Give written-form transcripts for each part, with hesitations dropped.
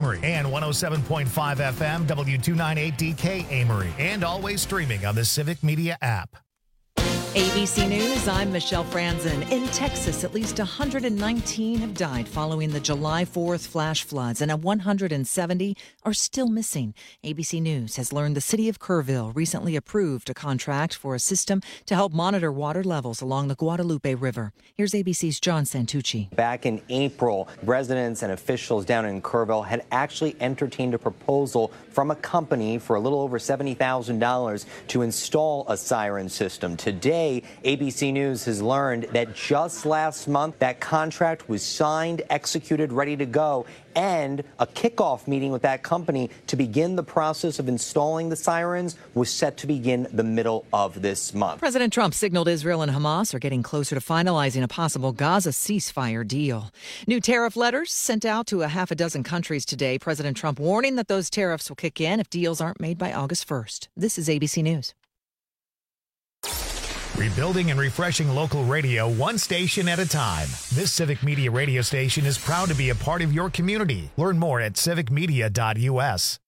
Amory, and 107.5 FM W298DK Amory, and always streaming on the Civic Media app. ABC News, I'm Michelle Franzen. In Texas, at least 119 have died following the July 4th flash floods, and 170 are still missing. ABC News has learned the city of Kerrville recently approved a contract for a system to help monitor water levels along the Guadalupe River. Here's ABC's John Santucci. Back in April, residents and officials down in Kerrville had actually entertained a proposal from a company for a little over $70,000 to install a siren system. Today, ABC News has learned that just last month, that contract was signed, executed, ready to go, and a kickoff meeting with that company to begin the process of installing the sirens was set to begin the middle of this month. President Trump signaled Israel and Hamas are getting closer to finalizing a possible Gaza ceasefire deal. New tariff letters sent out to a half a dozen countries today. President Trump warning that those tariffs will kick in if deals aren't made by August 1st. This is ABC News. Rebuilding and refreshing local radio one station at a time. This Civic Media radio station is proud to be a part of your community. Learn more at civicmedia.us.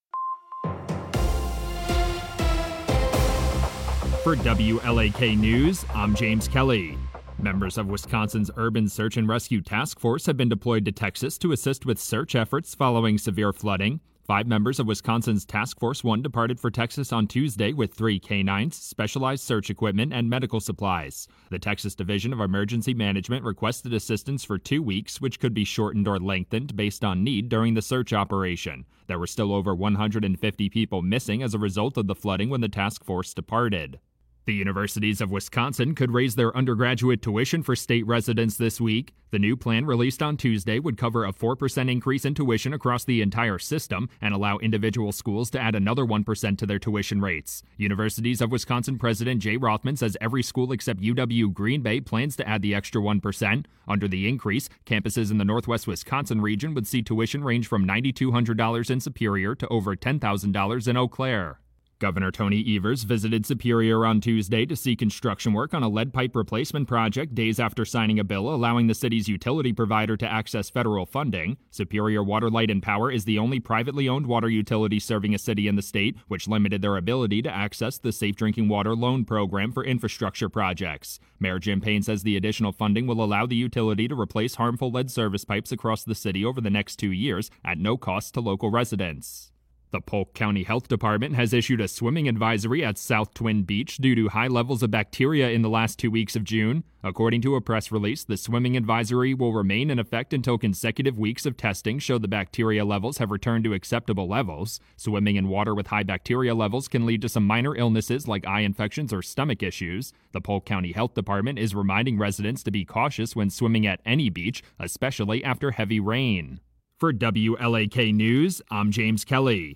For WLAK News, I'm James Kelly. Members of Wisconsin's Urban Search and Rescue Task Force have been deployed to Texas to assist with search efforts following severe flooding. 5 members of Wisconsin's Task Force 1 departed for Texas on Tuesday with 3 canines, specialized search equipment, and medical supplies. The Texas Division of Emergency Management requested assistance for 2 weeks, which could be shortened or lengthened based on need during the search operation. There were still over 150 people missing as a result of the flooding when the task force departed. The universities of Wisconsin could raise their undergraduate tuition for state residents this week. The new plan released on Tuesday would cover a 4% increase in tuition across the entire system and allow individual schools to add another 1% to their tuition rates. Universities of Wisconsin President Jay Rothman says every school except UW Green Bay plans to add the extra 1%. Under the increase, campuses in the Northwest Wisconsin region would see tuition range from $9,200 in Superior to over $10,000 in Eau Claire. Governor Tony Evers visited Superior on Tuesday to see construction work on a lead pipe replacement project days after signing a bill allowing the city's utility provider to access federal funding. Superior Water, Light and Power is the only privately owned water utility serving a city in the state, which limited their ability to access the Safe Drinking Water Loan Program for infrastructure projects. Mayor Jim Payne says the additional funding will allow the utility to replace harmful lead service pipes across the city over the next 2 years at no cost to local residents. The Polk County Health Department has issued a swimming advisory at South Twin Beach due to high levels of bacteria in the last 2 weeks of June. According to a press release, the swimming advisory will remain in effect until consecutive weeks of testing show the bacteria levels have returned to acceptable levels. Swimming in water with high bacteria levels can lead to some minor illnesses like eye infections or stomach issues. The Polk County Health Department is reminding residents to be cautious when swimming at any beach, especially after heavy rain. For WLAK News, I'm James Kelly.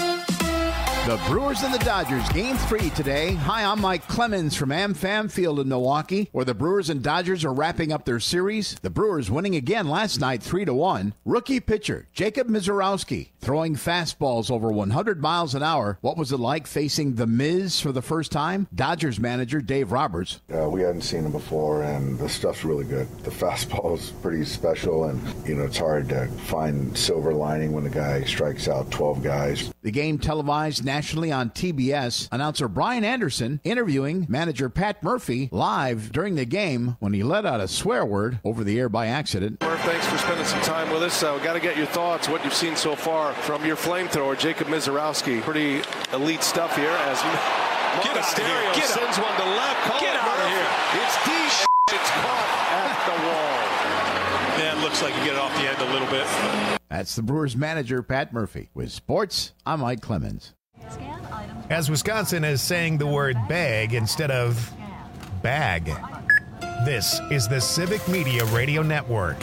The Brewers and the Dodgers, Game 3 today. Hi, I'm Mike Clemens from AmFam Field in Milwaukee, where the Brewers and Dodgers are wrapping up their series. The Brewers winning again last night 3-1. Rookie pitcher Jacob Misiorowski throwing fastballs over 100 miles an hour. What was it like facing the Miz for the first time? Dodgers manager Dave Roberts. We hadn't seen him before, and the stuff's really good. The fastball is pretty special, and, it's hard to find silver lining when the guy strikes out 12 guys. The game televised nationally on TBS. Announcer Brian Anderson interviewing manager Pat Murphy live during the game when he let out a swear word over the air by accident. Murph, thanks for spending some time with us. Got to get your thoughts, what you've seen so far from your flamethrower, Jacob Misiorowski. Pretty elite stuff here. As get Stereo sends one to left. Call get out of here. It's deep. It's caught at the wall. Yeah, it looks like you get it off the end a little bit. That's the Brewers manager, Pat Murphy. With sports, I'm Mike Clemens. As Wisconsin is saying the word bag instead of bag. This is the Civic Media Radio Network.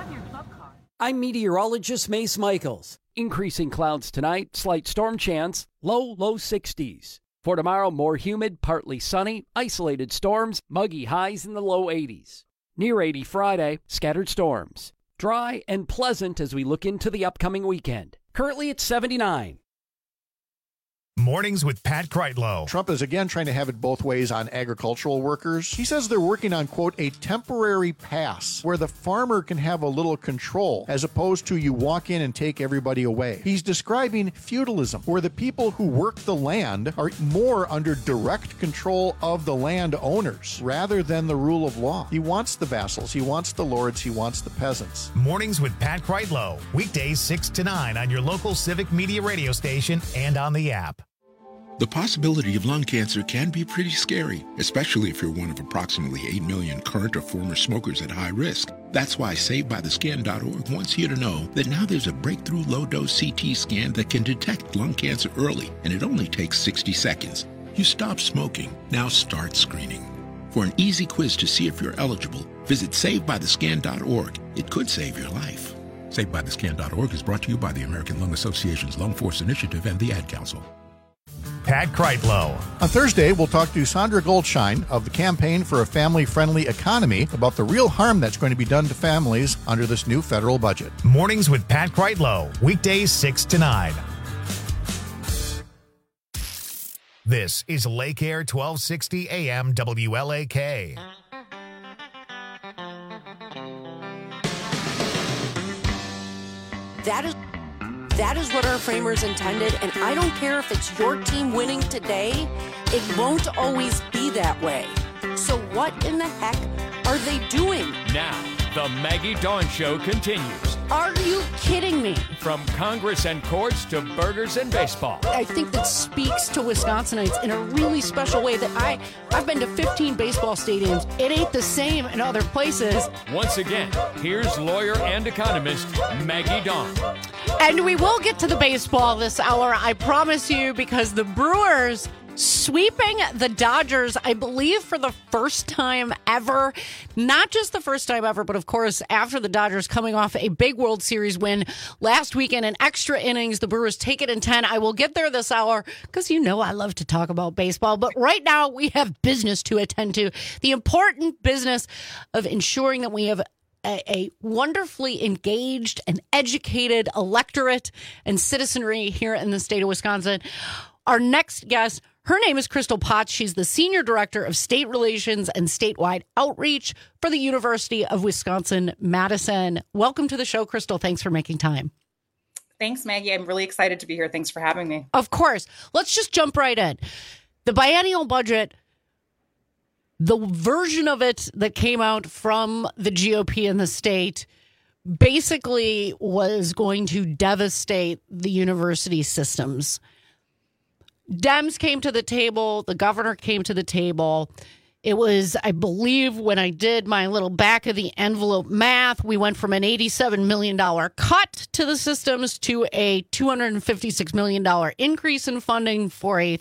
I'm meteorologist Mace Michaels. Increasing clouds tonight, slight storm chance, low 60s. For tomorrow, more humid, partly sunny, isolated storms, muggy highs in the low 80s. Near 80 Friday, scattered storms. Dry and pleasant as we look into the upcoming weekend. Currently at 79. Mornings with Pat Kreitlow. Trump is again trying to have it both ways on agricultural workers. He says they're working on, quote, a temporary pass where the farmer can have a little control as opposed to you walk in and take everybody away. He's describing feudalism, where the people who work the land are more under direct control of the land owners rather than the rule of law. He wants the vassals, he wants the lords, he wants the peasants. Mornings with Pat Kreitlow. Weekdays 6 to 9 on your local Civic Media radio station and on the app. The possibility of lung cancer can be pretty scary, especially if you're one of approximately 8 million current or former smokers at high risk. That's why SaveByTheScan.org wants you to know that now there's a breakthrough low-dose CT scan that can detect lung cancer early, and it only takes 60 seconds. You stop smoking, now start screening. For an easy quiz to see if you're eligible, visit SaveByTheScan.org. It could save your life. SaveByTheScan.org is brought to you by the American Lung Association's Lung Force Initiative and the Ad Council. Pat Kreitlow. On Thursday, we'll talk to Sandra Goldschein of the Campaign for a Family-Friendly Economy about the real harm that's going to be done to families under this new federal budget. Mornings with Pat Kreitlow. Weekdays 6 to 9. This is Lake Air 1260 AM WLAK. That is what our framers intended, and I don't care if it's your team winning today, it won't always be that way. So what in the heck are they doing? Now, the Maggie Dawn Show continues. Are you kidding me? From Congress and courts to burgers and baseball. I think that speaks to Wisconsinites in a really special way that I've been to 15 baseball stadiums. It ain't the same in other places. Once again, here's lawyer and economist Maggie Dawn. And we will get to the baseball this hour, I promise you, because the Brewers sweeping the Dodgers, I believe, for the first time ever. Not just the first time ever, but of course, after the Dodgers coming off a big World Series win last weekend in extra innings, the Brewers take it in 10. I will get there this hour because you know I love to talk about baseball. But right now, we have business to attend to. The important business of ensuring that we have a wonderfully engaged and educated electorate and citizenry here in the state of Wisconsin. Our next guest, her name is Crystal Potts. She's the Senior Director of State Relations and Statewide Outreach for the University of Wisconsin-Madison. Welcome to the show, Crystal. Thanks for making time. Thanks, Maggie. I'm really excited to be here. Thanks for having me. Of course. Let's just jump right in. The biennial budget, the version of it that came out from the GOP in the state basically was going to devastate the university systems. Dems came to the table. The governor came to the table. It was, I believe, when I did my little back of the envelope math, we went from an $87 million cut to the systems to a $256 million increase in funding for a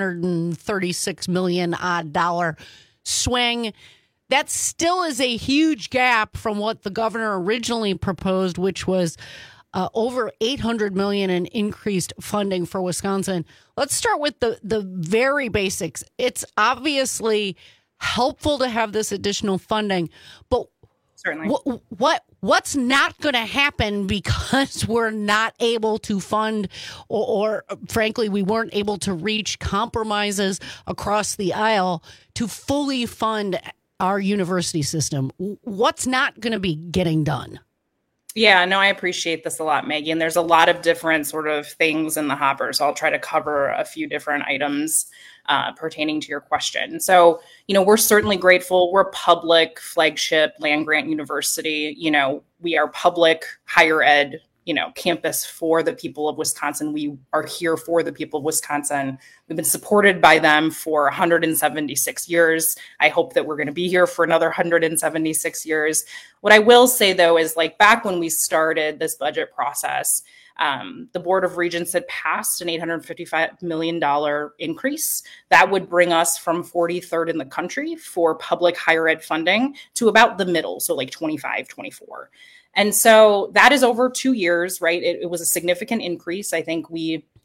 $336 million odd swing. That still is a huge gap from what the governor originally proposed, which was over $800 million in increased funding for Wisconsin. Let's start with the very basics. It's obviously helpful to have this additional funding, but certainly, what's not going to happen because we're not able to fund, or frankly, we weren't able to reach compromises across the aisle to fully fund our university system? What's not going to be getting done? Yeah, no, I appreciate this a lot, Maggie. And there's a lot of different sort of things in the hopper. So I'll try to cover a few different items pertaining to your question. So, we're certainly grateful. We're a public flagship land grant university. We are public higher ed, campus for the people of Wisconsin. We are here for the people of Wisconsin. We've been supported by them for 176 years. I hope that we're going to be here for another 176 years. What I will say, though, is back when we started this budget process, the Board of Regents had passed an $855 million increase. That would bring us from 43rd in the country for public higher ed funding to about the middle, so 25, 24. And so that is over 2 years, right? It was a significant increase. I think we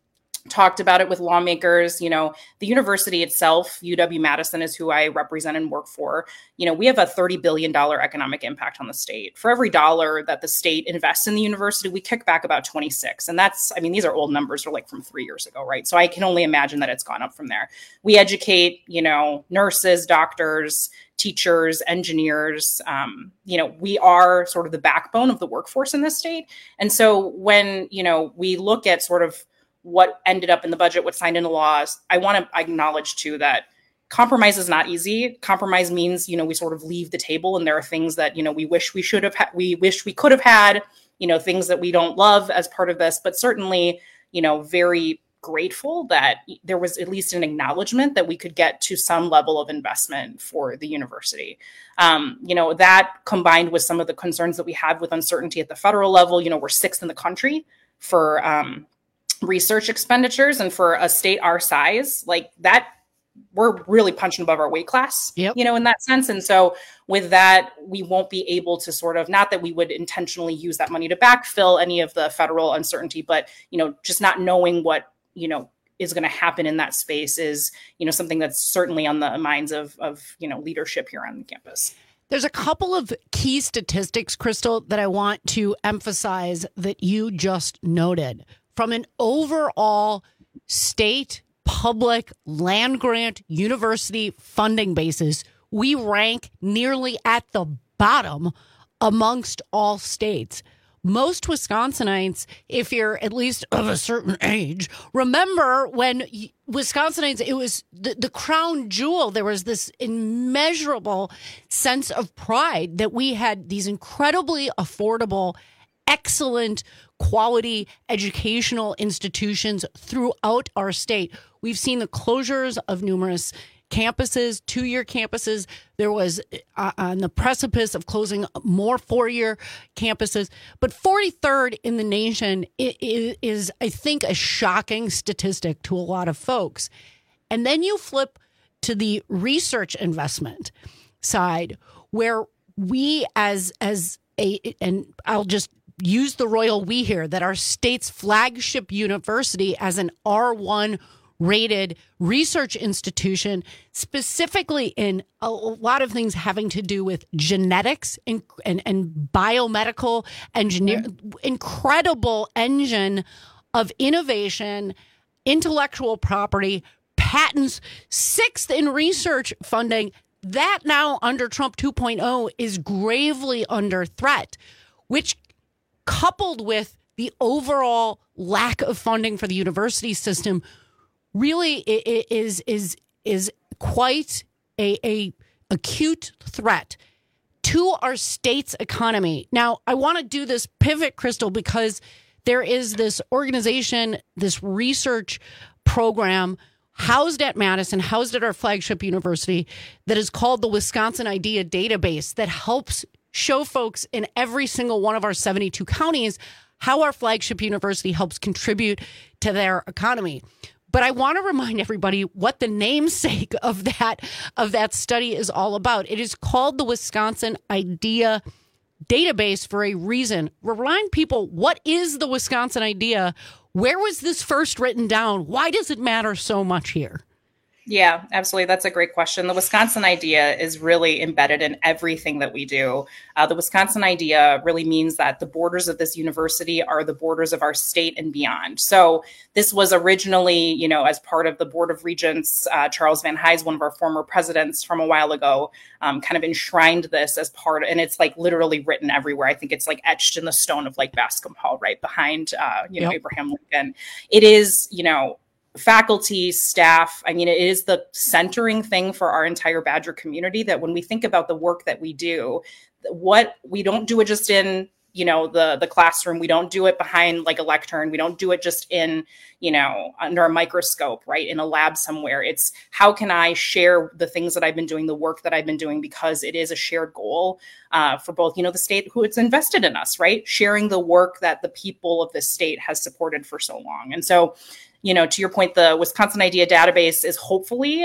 talked about it with lawmakers. You know, the university itself, UW-Madison is who I represent and work for. You know, we have a $30 billion economic impact on the state. For every dollar that the state invests in the university, we kick back about 26. And that's, I mean, these are old numbers, are like from 3 years ago, right? So I can only imagine that it's gone up from there. We educate, you know, nurses, doctors, teachers, engineers. You know, we are sort of the backbone of the workforce in this state. And so when, you know, we look at sort of what ended up in the budget, what signed into laws, I want to acknowledge too that compromise is not easy. Compromise means, you know, we sort of leave the table, and there are things that, you know, we wish we should have we wish we could have had, you know, things that we don't love as part of this, but certainly, you know, very grateful that there was at least an acknowledgement that we could get to some level of investment for the university. You know, that combined with some of the concerns that we have with uncertainty at the federal level, you know, we're 6th in the country for research expenditures, and for a state our size, like that, we're really punching above our weight class, you know, in that sense. And so with that, we won't be able to sort of, not that we would intentionally use that money to backfill any of the federal uncertainty, but, you know, just not knowing what, you know, is going to happen in that space is, you know, something that's certainly on the minds of, you know, leadership here on the campus. There's a couple of key statistics, Crystal, that I want to emphasize that you just noted. From an overall state public land grant university funding basis, we rank nearly at the bottom amongst all states. Most Wisconsinites, if you're at least of a certain age, remember when Wisconsinites, it was the crown jewel. There was this immeasurable sense of pride that we had these incredibly affordable, excellent quality educational institutions throughout our state. We've seen the closures of numerous campuses, 2-year campuses. There was on the precipice of closing more 4-year campuses. But 43rd in the nation is, I think, a shocking statistic to a lot of folks. And then you flip to the research investment side, where we and I'll just use the royal we here, that our state's flagship university as an R1 rated research institution, specifically in a lot of things having to do with genetics and biomedical engineering, incredible engine of innovation, intellectual property, patents, 6th in research funding. That now under Trump 2.0 is gravely under threat, which coupled with the overall lack of funding for the university system really is quite a acute threat to our state's economy. Now, I want to do this pivot, Crystal, because there is this organization, this research program housed at Madison, housed at our flagship university, that is called the Wisconsin Idea Database, that helps show folks in every single one of our 72 counties how our flagship university helps contribute to their economy. But I want to remind everybody what the namesake of that study is all about. It is called the Wisconsin Idea Database for a reason. Remind people, what is the Wisconsin Idea? Where was this first written down? Why does it matter so much here? Yeah, absolutely. That's a great question. The Wisconsin Idea is really embedded in everything that we do. The Wisconsin Idea really means that the borders of this university are the borders of our state and beyond. So this was originally, you know, as part of the Board of Regents, Charles Van Hise, one of our former presidents from a while ago, kind of enshrined this as part, and it's like literally written everywhere. I think it's like etched in the stone of Lake Bascom Hall, right behind, Abraham Lincoln. It is, you know, faculty, staff. I mean, it is the centering thing for our entire Badger community, that when we think about the work that we do, we don't do it just in, you know, the classroom. We don't do it behind like a lectern. We don't do it just in, you know, under a microscope, right, in a lab somewhere. It's how can I share the things that I've been doing, the work that I've been doing, because it is a shared goal for both, you know, the state who it's invested in us, right? Sharing the work that the people of this state has supported for so long. And so, you know, to your point, the Wisconsin Idea Database is hopefully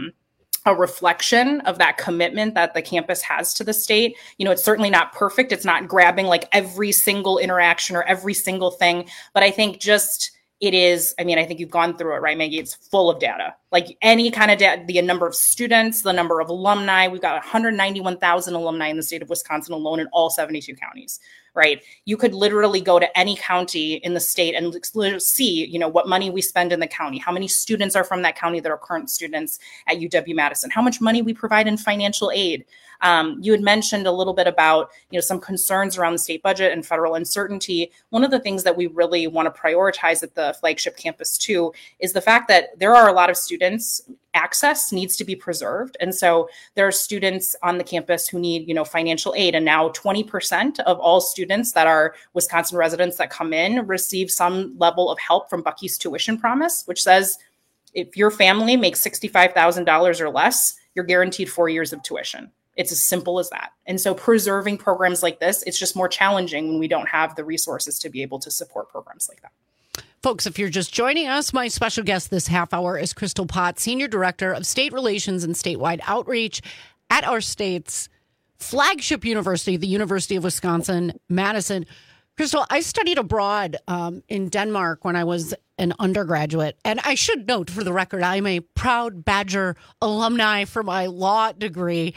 a reflection of that commitment that the campus has to the state. You know, it's certainly not perfect. It's not grabbing like every single interaction or every single thing. But I think just it is, I mean, I think you've gone through it, right, Maggie? It's full of data, like any kind of data, the number of students, the number of alumni. We've got 191,000 alumni in the state of Wisconsin alone in all 72 counties, right? You could literally go to any county in the state and see, you know, what money we spend in the county, how many students are from that county that are current students at UW-Madison, how much money we provide in financial aid. You had mentioned a little bit about, you know, some concerns around the state budget and federal uncertainty. One of the things that we really want to prioritize at the flagship campus too is the fact that there are a lot of students. Access needs to be preserved. And so there are students on the campus who need, you know, financial aid. And now 20% of all students that are Wisconsin residents that come in receive some level of help from Bucky's Tuition Promise, which says if your family makes $65,000 or less, you're guaranteed 4 years of tuition. It's as simple as that. And so preserving programs like this, it's just more challenging when we don't have the resources to be able to support programs like that. Folks, if you're just joining us, my special guest this half hour is Crystal Pott, Senior Director of State Relations and Statewide Outreach at our state's flagship university, the University of Wisconsin-Madison. Crystal, I studied abroad in Denmark when I was an undergraduate. And I should note, for the record, I'm a proud Badger alumni for my law degree.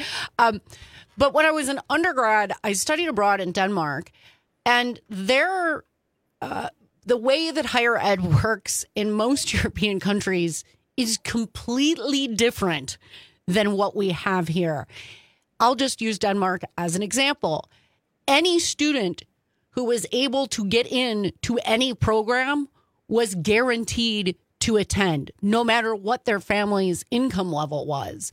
But when I was an undergrad, I studied abroad in Denmark. And there, the way that higher ed works in most European countries is completely different than what we have here. I'll just use Denmark as an example. Any student who was able to get in to any program was guaranteed to attend, no matter what their family's income level was.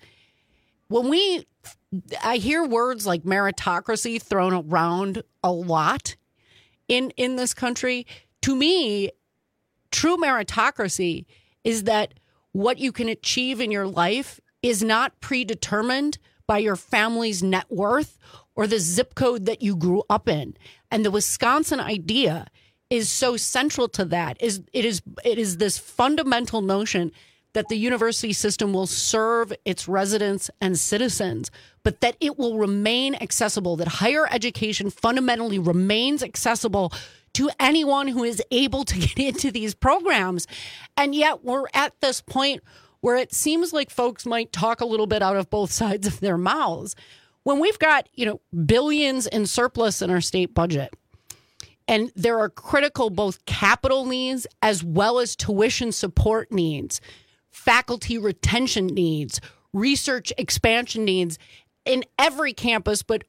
When I hear words like meritocracy thrown around a lot in this country, to me, true meritocracy is that what you can achieve in your life is not predetermined by your family's net worth or the zip code that you grew up in. And the Wisconsin idea is so central to that. It is this fundamental notion that the university system will serve its residents and citizens, but that it will remain accessible, that higher education fundamentally remains accessible to anyone who is able to get into these programs. And yet we're at this point where it seems like folks might talk a little bit out of both sides of their mouths. When we've got, billions in surplus in our state budget, and there are critical both capital needs as well as tuition support needs, faculty retention needs, research expansion needs in every campus, but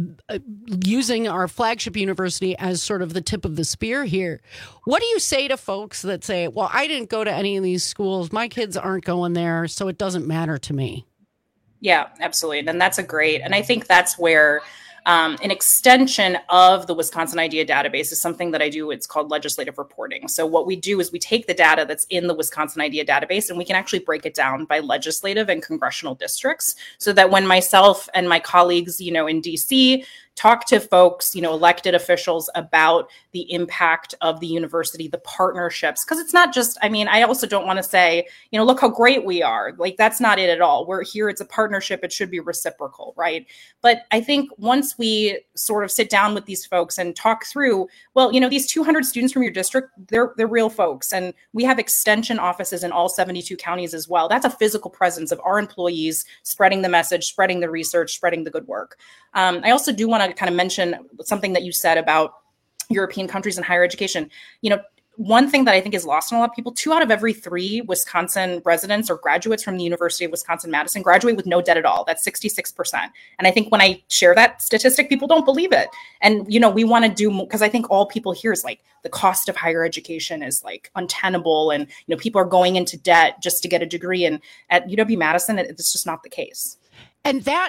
using our flagship university as sort of the tip of the spear here. What do you say to folks that say, well, I didn't go to any of these schools, my kids aren't going there, so it doesn't matter to me? Yeah, absolutely. And that's and I think that's where an extension of the Wisconsin IDEA database is something that I do. It's called legislative reporting. So what we do is we take the data that's in the Wisconsin IDEA database and we can actually break it down by legislative and congressional districts so that when myself and my colleagues, in DC talk to folks, elected officials about the impact of the university, the partnerships, because it's not just, I also don't want to say, look how great we are. Like, that's not it at all. We're here. It's a partnership. It should be reciprocal, right? But I think once we sort of sit down with these folks and talk through, well, these 200 students from your district, they're real folks. And we have extension offices in all 72 counties as well. That's a physical presence of our employees spreading the message, spreading the research, spreading the good work. I also do want to kind of mention something that you said about European countries and higher education. One thing that I think is lost on a lot of people, 2 out of every 3 Wisconsin residents or graduates from the University of Wisconsin-Madison graduate with no debt at all. That's 66%. And I think when I share that statistic, people don't believe it. And, we want to do more, because I think all people hear is like the cost of higher education is like untenable. And, people are going into debt just to get a degree. And at UW-Madison, it's just not the case. And that...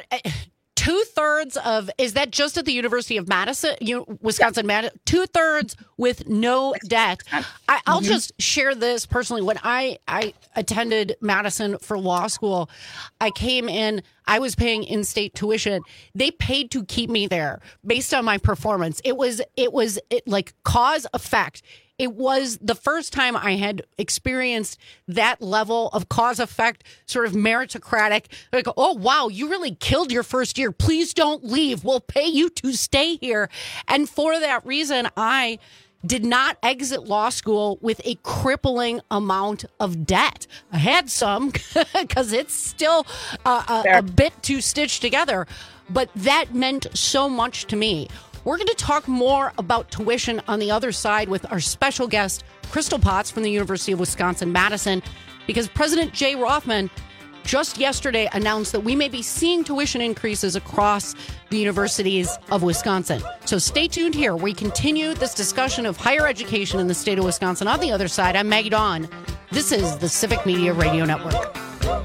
2/3 of, is that just at the University of Madison, Wisconsin, Madison? 2/3 with no debt. I'll just share this personally. When I attended Madison for law school, I came in, I was paying in-state tuition. They paid to keep me there based on my performance. It was like cause effect. It was the first time I had experienced that level of cause effect, sort of meritocratic. Like, oh, wow, you really killed your first year. Please don't leave. We'll pay you to stay here. And for that reason, I did not exit law school with a crippling amount of debt. I had some because it's still a bit too stitched together, but that meant so much to me. We're going to talk more about tuition on the other side with our special guest, Crystal Potts from the University of Wisconsin-Madison, because President Jay Rothman just yesterday announced that we may be seeing tuition increases across the universities of Wisconsin. So stay tuned here. We continue this discussion of higher education in the state of Wisconsin. On the other side, I'm Maggie Dawn. This is the Civic Media Radio Network.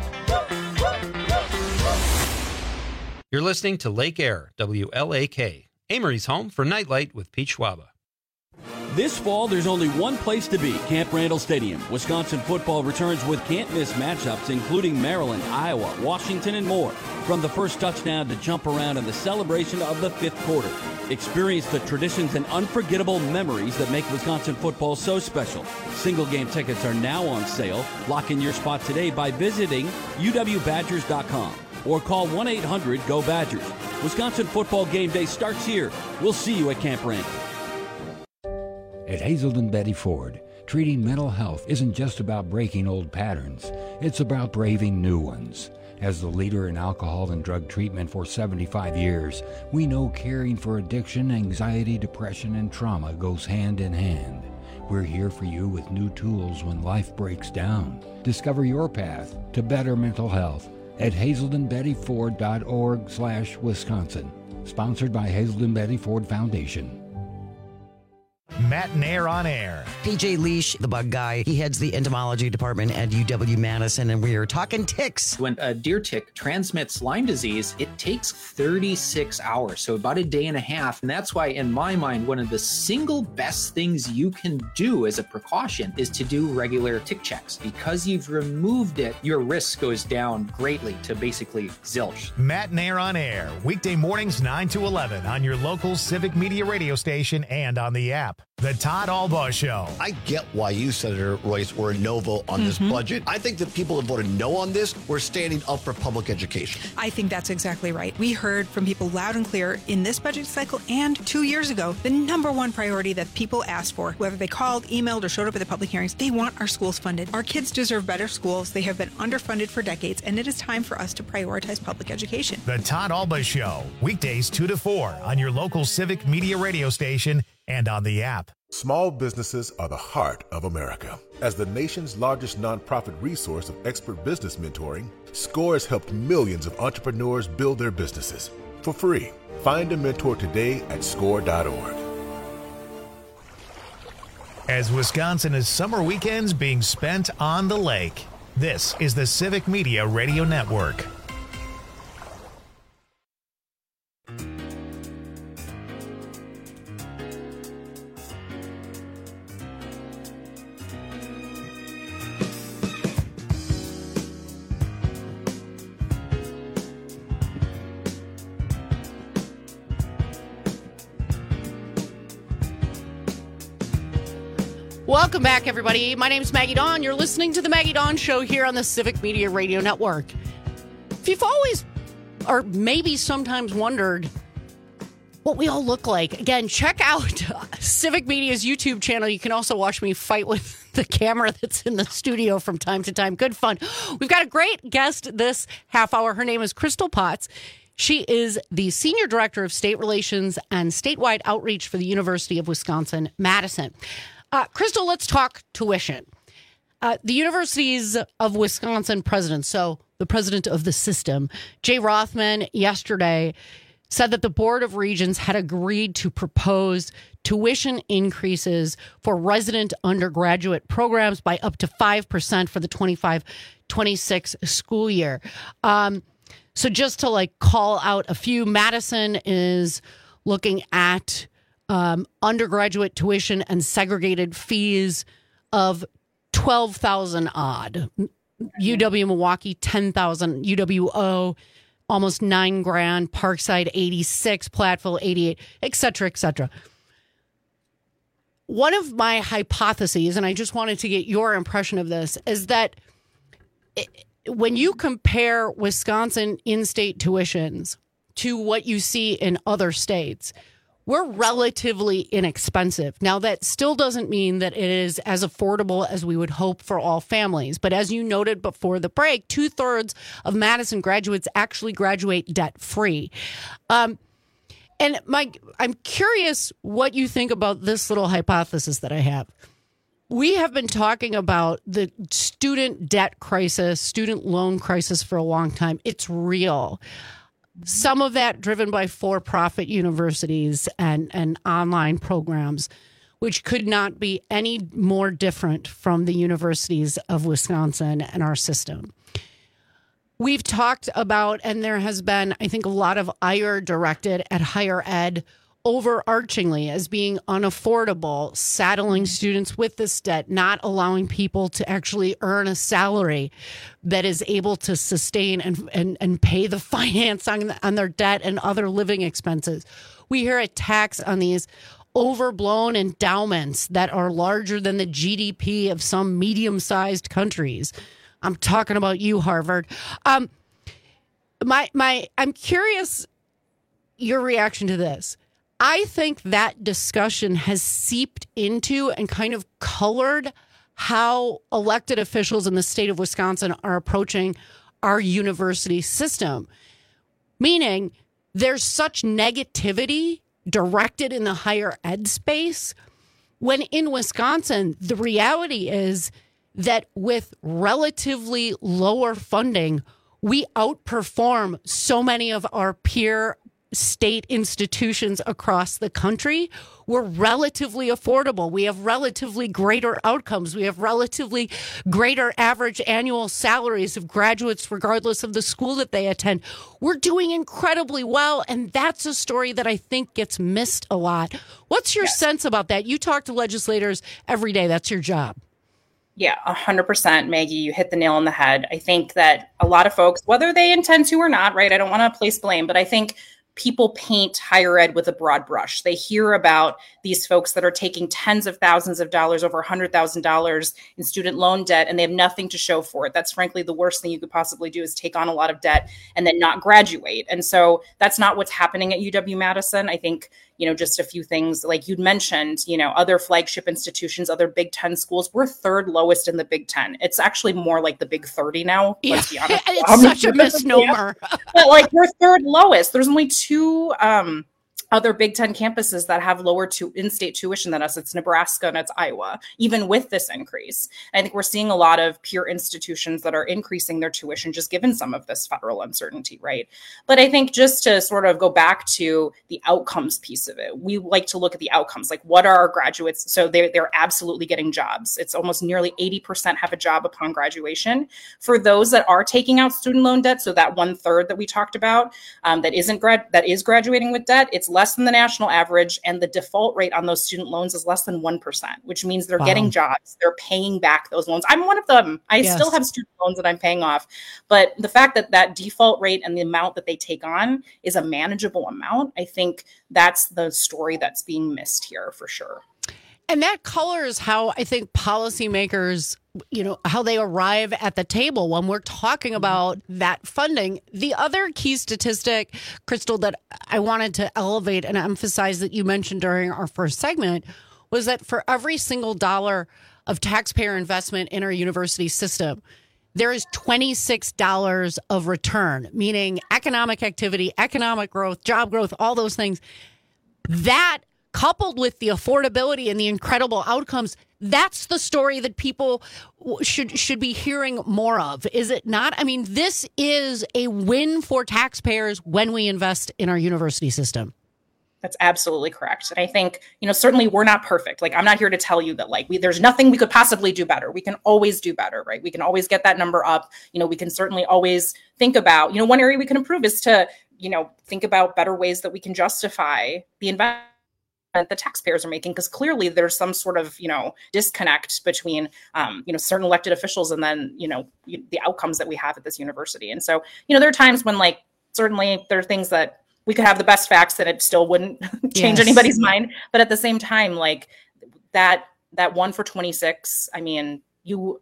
You're listening to Lake Air, WLAK, Amory's home for Nightlight with Pete Schwaba. This fall, there's only one place to be, Camp Randall Stadium. Wisconsin football returns with can't-miss matchups, including Maryland, Iowa, Washington, and more. From the first touchdown to jump around in the celebration of the fifth quarter. Experience the traditions and unforgettable memories that make Wisconsin football so special. Single-game tickets are now on sale. Lock in your spot today by visiting uwbadgers.com or call 1-800-GO-BADGERS. Wisconsin football game day starts here. We'll see you at Camp Randall. At Hazelden Betty Ford, treating mental health isn't just about breaking old patterns. It's about braving new ones. As the leader in alcohol and drug treatment for 75 years, we know caring for addiction, anxiety, depression, and trauma goes hand in hand. We're here for you with new tools when life breaks down. Discover your path to better mental health at hazeldenbettyford.org/Wisconsin. Sponsored by Hazelden Betty Ford Foundation. Matt Nair on air. PJ Leash, the bug guy, he heads the entomology department at UW-Madison, and we are talking ticks. When a deer tick transmits Lyme disease, it takes 36 hours, so about a day and a half. And that's why, in my mind, one of the single best things you can do as a precaution is to do regular tick checks. Because you've removed it, your risk goes down greatly to basically zilch. Matt Nair on air, weekday mornings 9 to 11 on your local Civic Media radio station and on the app. The Todd Albaugh Show. I get why you, Senator Royce, were a no vote on this budget. I think that people that voted no on this were standing up for public education. I think that's exactly right. We heard from people loud and clear in this budget cycle and 2 years ago, the number one priority that people asked for, whether they called, emailed, or showed up at the public hearings, they want our schools funded. Our kids deserve better schools. They have been underfunded for decades, and it is time for us to prioritize public education. The Todd Albaugh Show, weekdays 2 to 4 on your local Civic Media radio station and on the app. Small businesses are the heart of America. As the nation's largest nonprofit resource of expert business mentoring, SCORE has helped millions of entrepreneurs build their businesses for free. Find a mentor today at score.org. As Wisconsin is summer weekends being spent on the lake, this is the Civic Media Radio Network. Welcome back, everybody. My name's Maggie Dawn. You're listening to the Maggie Dawn Show here on the Civic Media Radio Network. If you've always, or maybe sometimes wondered what we all look like, again, check out Civic Media's YouTube channel. You can also watch me fight with the camera that's in the studio from time to time. Good fun. We've got a great guest this half hour. Her name is Crystal Potts. She is the Senior Director of State Relations and Statewide Outreach for the University of Wisconsin-Madison. Crystal, let's talk tuition. The Universities of Wisconsin president, so the president of the system, Jay Rothman, yesterday said that the Board of Regents had agreed to propose tuition increases for resident undergraduate programs by up to 5% for the 25-26 school year. So just to call out a few, Madison is looking at undergraduate tuition and segregated fees of $12,000 odd. UW Milwaukee, $10,000. UWO, almost $9,000. Parkside, $86,000. Platteville, $88,000, et cetera, et cetera. One of my hypotheses, and I just wanted to get your impression of this, is that when you compare Wisconsin in-state tuitions to what you see in other states, we're relatively inexpensive. Now, that still doesn't mean that it is as affordable as we would hope for all families. But as you noted before the break, 2/3 of Madison graduates actually graduate debt-free. And Mike, I'm curious what you think about this little hypothesis that I have. We have been talking about the student debt crisis, student loan crisis for a long time. It's real. Some of that driven by for-profit universities and online programs, which could not be any more different from the universities of Wisconsin and our system. We've talked about, and there has been, I think, a lot of ire directed at higher ed overarchingly as being unaffordable, saddling students with this debt, not allowing people to actually earn a salary that is able to sustain and pay the finance on their debt and other living expenses. We hear attacks on these overblown endowments that are larger than the GDP of some medium-sized countries. I'm talking about you, Harvard. I'm curious your reaction to this. I think that discussion has seeped into and kind of colored how elected officials in the state of Wisconsin are approaching our university system. Meaning there's such negativity directed in the higher ed space, when in Wisconsin, the reality is that with relatively lower funding, we outperform so many of our peer state institutions across the country. We're relatively affordable. We have relatively greater outcomes. We have relatively greater average annual salaries of graduates, regardless of the school that they attend. We're doing incredibly well, and that's a story that I think gets missed a lot. What's your sense about that? You talk to legislators every day. That's your job. Yeah, 100%, Maggie. You hit the nail on the head. I think that a lot of folks, whether they intend to or not, right? I don't want to place blame, but I think people paint higher ed with a broad brush. They hear about these folks that are taking tens of thousands of dollars, over $100,000 in student loan debt, and they have nothing to show for it. That's frankly the worst thing you could possibly do, is take on a lot of debt and then not graduate. And so that's not what's happening at UW-Madison. I think, just a few things like you'd mentioned, other flagship institutions, other Big Ten schools, we're third lowest in the Big Ten. It's actually more like the Big 30 now. Let's be honest. It's such a misnomer. But we're third lowest. There's only two other Big Ten campuses that have lower in-state tuition than us. It's Nebraska and it's Iowa, even with this increase. And I think we're seeing a lot of peer institutions that are increasing their tuition, just given some of this federal uncertainty, right? But I think just to sort of go back to the outcomes piece of it, we like to look at the outcomes, like what are our graduates? So they're absolutely getting jobs. It's almost nearly 80% have a job upon graduation. For those that are taking out student loan debt, so that 1/3 that we talked about, that is graduating with debt, it's less than the national average, and the default rate on those student loans is less than 1%, which means they're getting jobs. They're paying back those loans. I'm one of them. I still have student loans that I'm paying off. But the fact that that default rate and the amount that they take on is a manageable amount, I think that's the story that's being missed here for sure. And that colors how I think policymakers, how they arrive at the table when we're talking about that funding. The other key statistic, Crystal, that I wanted to elevate and emphasize that you mentioned during our first segment was that for every single dollar of taxpayer investment in our university system, there is $26 of return, meaning economic activity, economic growth, job growth, all those things. That coupled with the affordability and the incredible outcomes, that's the story that people should be hearing more of, is it not? I mean, this is a win for taxpayers when we invest in our university system. That's absolutely correct. And I think, certainly we're not perfect. I'm not here to tell you that there's nothing we could possibly do better. We can always do better, right? We can always get that number up. We can certainly always think about, one area we can improve is to, think about better ways that we can justify the investment the taxpayers are making, because clearly there's some sort of, disconnect between, certain elected officials and then, the outcomes that we have at this university. And so, there are times when certainly there are things that we could have the best facts that it still wouldn't change anybody's mind. But at the same time, that 1 for 26, I mean,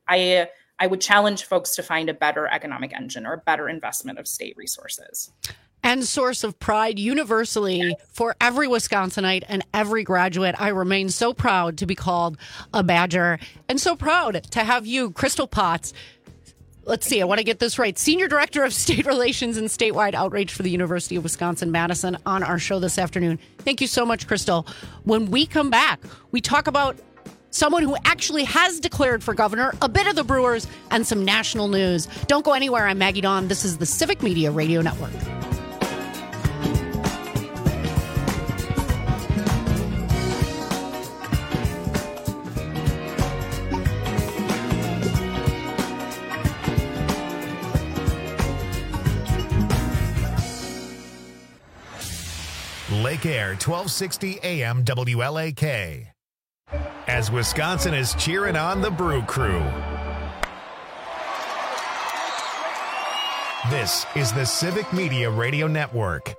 I would challenge folks to find a better economic engine or a better investment of state resources. and source of pride universally for every Wisconsinite and every graduate. I remain so proud to be called a Badger and so proud to have you, Crystal Potts. Let's see, I want to get this right. Senior Director of State Relations and Statewide Outreach for the University of Wisconsin-Madison on our show this afternoon. Thank you so much, Crystal. When we come back, we talk about someone who actually has declared for governor, a bit of the Brewers, and some national news. Don't go anywhere. I'm Maggie Dawn. This is the Civic Media Radio Network. Lake Air, 1260 AM WLAK. As Wisconsin is cheering on the Brew Crew. This is the Civic Media Radio Network.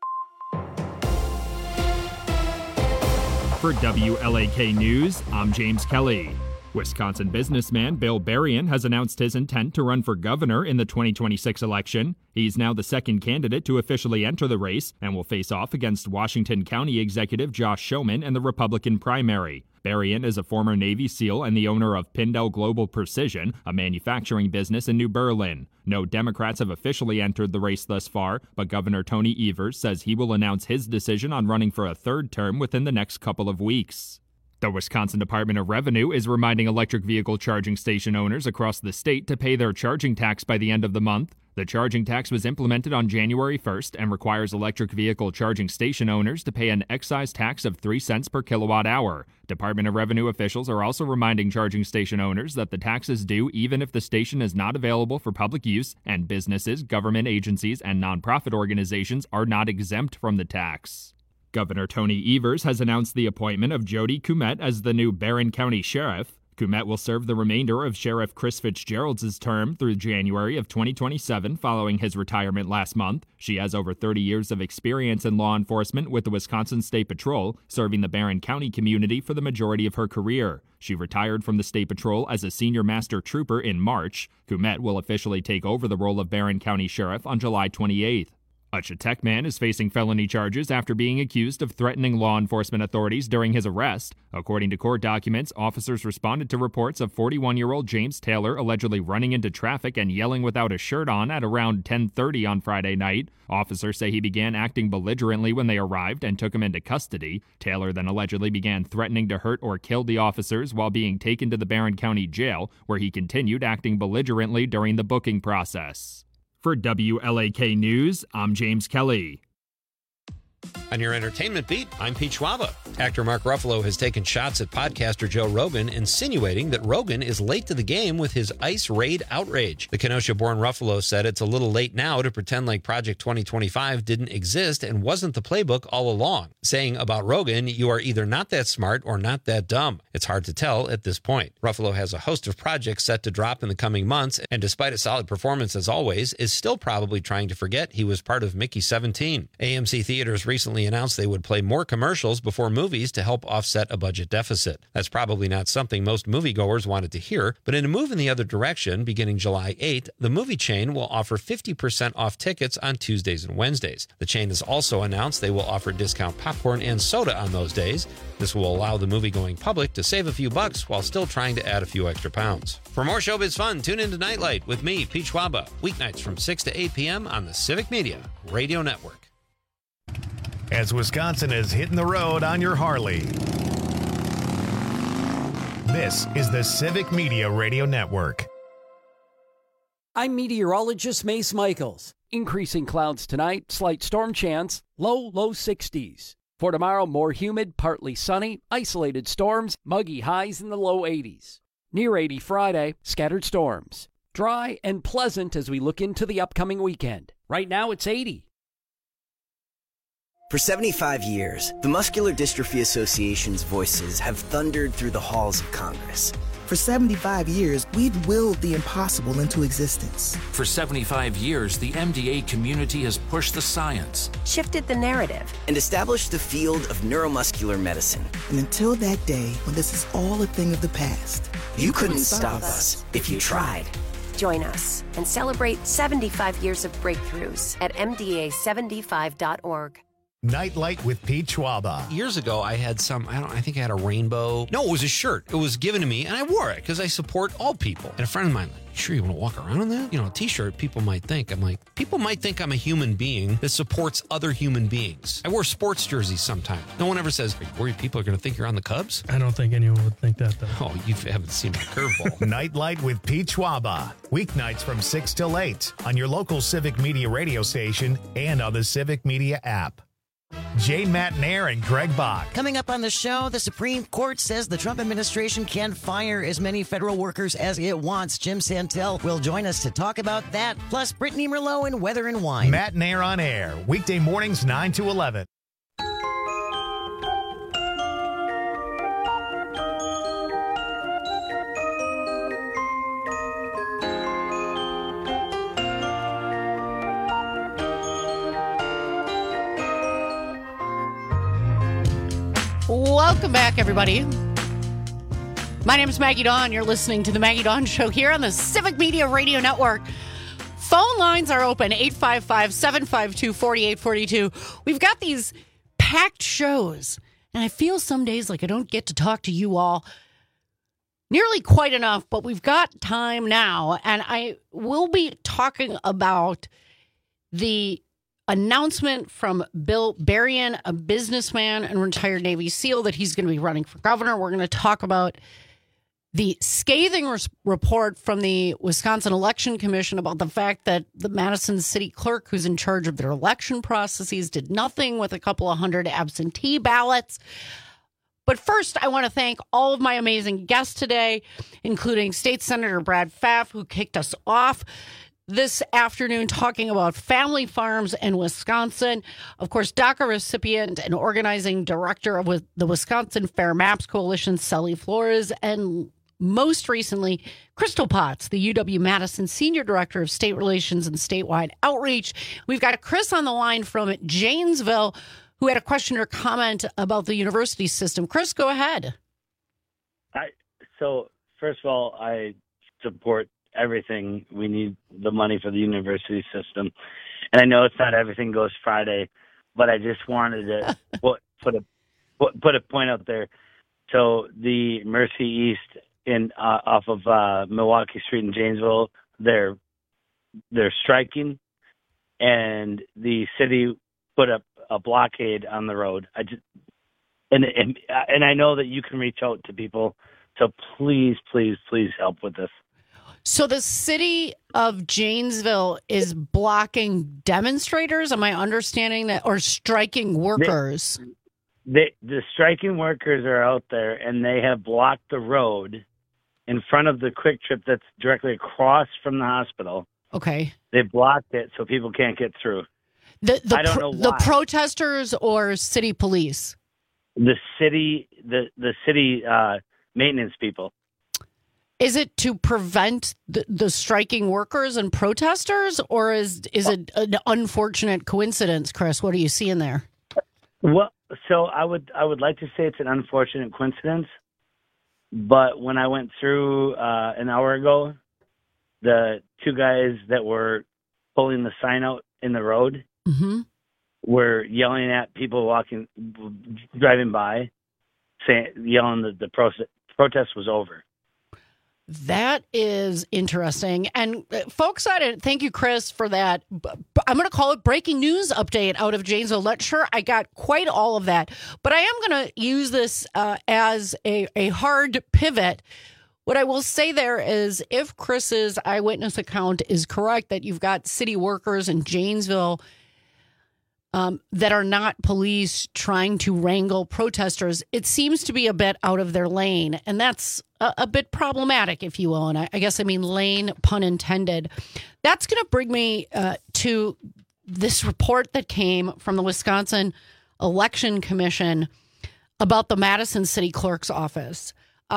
For WLAK News, I'm James Kelly. Wisconsin businessman Bill Berrien has announced his intent to run for governor in the 2026 election. He's now the second candidate to officially enter the race and will face off against Washington County Executive Josh Schoemann in the Republican primary. Berrien is a former Navy SEAL and the owner of Pindell Global Precision, a manufacturing business in New Berlin. No Democrats have officially entered the race thus far, but Governor Tony Evers says he will announce his decision on running for a third term within the next couple of weeks. The Wisconsin Department of Revenue is reminding electric vehicle charging station owners across the state to pay their charging tax by the end of the month. The charging tax was implemented on January 1st and requires electric vehicle charging station owners to pay an excise tax of 3 cents per kilowatt hour. Department of Revenue officials are also reminding charging station owners that the tax is due even if the station is not available for public use, and businesses, government agencies, and nonprofit organizations are not exempt from the tax. Governor Tony Evers has announced the appointment of Jody Kumet as the new Barron County Sheriff. Kumet will serve the remainder of Sheriff Chris Fitzgerald's term through January of 2027 following his retirement last month. She has over 30 years of experience in law enforcement with the Wisconsin State Patrol, serving the Barron County community for the majority of her career. She retired from the State Patrol as a senior master trooper in March. Kumet will officially take over the role of Barron County Sheriff on July 28th. A Chetek man is facing felony charges after being accused of threatening law enforcement authorities during his arrest. According to court documents, officers responded to reports of 41-year-old James Taylor allegedly running into traffic and yelling without a shirt on at around 10:30 on Friday night. Officers say he began acting belligerently when they arrived and took him into custody. Taylor then allegedly began threatening to hurt or kill the officers while being taken to the Barron County Jail, where he continued acting belligerently during the booking process. For WLAK News, I'm James Kelly. On your entertainment beat, I'm Pete Schwaba. Actor Mark Ruffalo has taken shots at podcaster Joe Rogan, insinuating that Rogan is late to the game with his ICE raid outrage. The Kenosha-born Ruffalo said it's a little late now to pretend like Project 2025 didn't exist and wasn't the playbook all along, saying about Rogan, "You are either not that smart or not that dumb. It's hard to tell at this point." Ruffalo has a host of projects set to drop in the coming months, and despite a solid performance as always, is still probably trying to forget he was part of Mickey 17. AMC Theaters recently announced they would play more commercials before movies to help offset a budget deficit. That's probably not something most moviegoers wanted to hear, but in a move in the other direction, beginning July 8th, the movie chain will offer 50% off tickets on Tuesdays and Wednesdays. The chain has also announced they will offer discount popcorn and soda on those days. This will allow the movie-going public to save a few bucks while still trying to add a few extra pounds. For more showbiz fun, tune into Nightlight with me, Pete Schwaba, weeknights from 6 to 8 p.m. on the Civic Media Radio Network. As Wisconsin is hitting the road on your Harley. This is the Civic Media Radio Network. I'm meteorologist Mace Michaels. Increasing clouds tonight, slight storm chance, low 60s. For tomorrow, more humid, partly sunny, isolated storms, muggy highs in the low 80s. Near 80 Friday, scattered storms. Dry and pleasant as we look into the upcoming weekend. Right now, it's 80. For 75 years, the Muscular Dystrophy Association's voices have thundered through the halls of Congress. For 75 years, we've willed the impossible into existence. For 75 years, the MDA community has pushed the science, shifted the narrative, and established the field of neuromuscular medicine. And until that day when this is all a thing of the past, you couldn't stop us if you tried. Join us and celebrate 75 years of breakthroughs at MDA75.org. Nightlight with Pete Schwaba. Years ago, I had I think I had a rainbow. No, it was a shirt. It was given to me, and I wore it because I support all people. And a friend of mine, sure you want to walk around in that? A t-shirt, people might think. People might think I'm a human being that supports other human beings. I wear sports jerseys sometimes. No one ever says, are you worried people are going to think you're on the Cubs? I don't think anyone would think that, though. Oh, you haven't seen my curveball. Nightlight with Pete Schwaba. Weeknights from 6 till 8 on your local Civic Media radio station and on the Civic Media app. Jane Matnair and Greg Bach. Coming up on the show, the Supreme Court says the Trump administration can fire as many federal workers as it wants. Jim Santel will join us to talk about that. Plus, Brittany Merlot and Weather and Wine. Matnair on air, weekday mornings 9 to 11. Welcome back, everybody. My name is Maggie Dawn. You're listening to The Maggie Dawn Show here on the Civic Media Radio Network. Phone lines are open, 855-752-4842. We've got these packed shows, and I feel some days like I don't get to talk to you all nearly quite enough, but we've got time now, and I will be talking about the announcement from Bill Berrien, a businessman and retired Navy SEAL, that he's going to be running for governor. We're going to talk about the scathing report from the Wisconsin Election Commission about the fact that the Madison city clerk, who's in charge of their election processes, did nothing with a couple of hundred absentee ballots. But first, I want to thank all of my amazing guests today, including State Senator Brad Pfaff, who kicked us off this afternoon talking about family farms in Wisconsin. Of course, DACA recipient and organizing director of the Wisconsin Fair Maps Coalition, Sally Flores, and most recently, Crystal Potts, the UW-Madison Senior Director of State Relations and Statewide Outreach. We've got Chris on the line from Janesville who had a question or comment about the university system. Chris, go ahead. So, first of all, I support everything. We need the money for the university system, and I know it's not everything goes Friday, but I just wanted to put a point out there. So the Mercy East off of Milwaukee Street in Janesville, they're striking, and the city put up a blockade on the road. And I know that you can reach out to people, so please help with this. So the city of Janesville is blocking demonstrators, am I understanding that, or striking workers? The striking workers are out there, and they have blocked the road in front of the Quick Trip that's directly across from the hospital. Okay. They blocked it so people can't get through. I don't know why. The protesters or city police? The city maintenance people. Is it to prevent the striking workers and protesters, or is it an unfortunate coincidence, Chris? What are you seeing there? Well, so I would like to say it's an unfortunate coincidence, but when I went through an hour ago, the two guys that were pulling the sign out in the road were yelling at people driving by, yelling that the protest was over. That is interesting. And folks, thank you, Chris, for that. I'm going to call it breaking news update out of Janesville. Not sure I got quite all of that, but I am going to use this as a hard pivot. What I will say there is, if Chris's eyewitness account is correct, that you've got city workers in Janesville that are not police trying to wrangle protesters, it seems to be a bit out of their lane. And that's a bit problematic, if you will. And I guess I mean lane, pun intended. That's going to bring me to this report that came from the Wisconsin Election Commission about the Madison City Clerk's office.